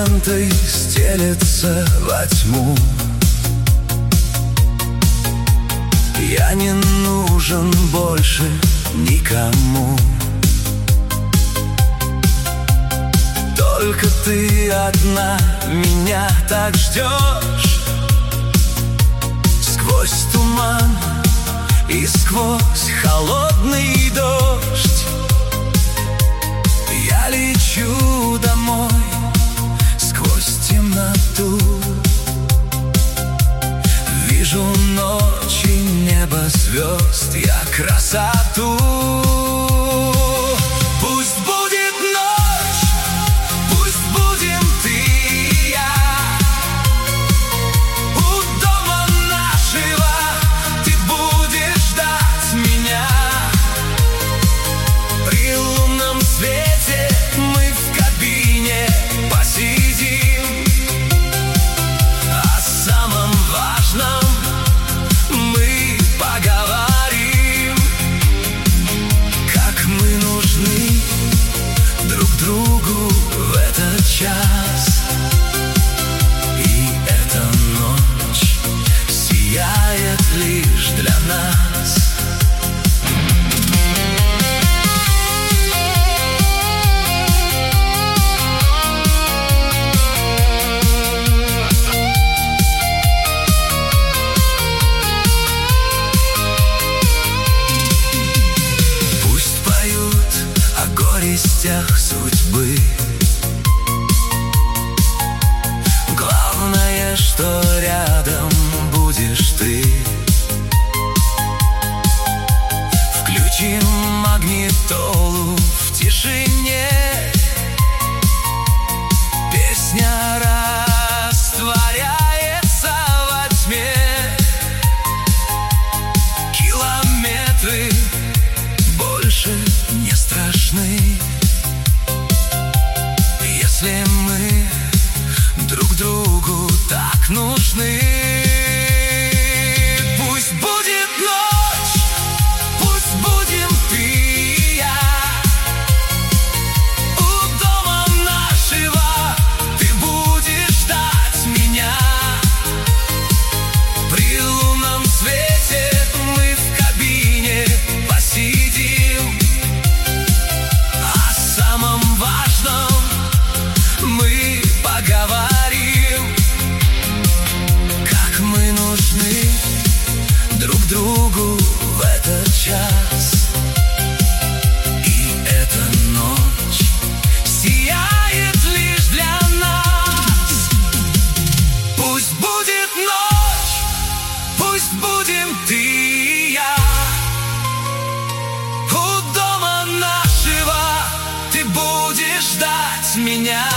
лентой стелется во тьму. Я не нужен больше никому. Только ты одна меня так ждешь. Сквозь туман и сквозь холодный дождь я лечу домой сквозь темноту. Вижу ночи, небо, звезд, я красоту. Пусть будет ночь, пусть будем ты и я. У дома нашего ты будешь ждать меня. При лунном свете мы в кабине посидим. О самом важном мы поговорим. Как мы нужны друг другу в этот час. И эта ночь сияет лишь для нас. Пусть поют о горестях судьбы. Главное, что рядом будешь ты. Включим магнитолу в тишине. Песня растворяется во тьме. Километры больше не страшны, если мы друг другу так нужны. Пусть будет ночь, пусть будем ты и я. У дома нашего ты будешь ждать меня. При лунном свете мы в кабине посидим. О самом важном мы поговорим. Как мы нужны друг другу в этот час. И эта ночь сияет лишь для нас. Пусть будет ночь, пусть будем ты и я. У дома нашего ты будешь ждать меня.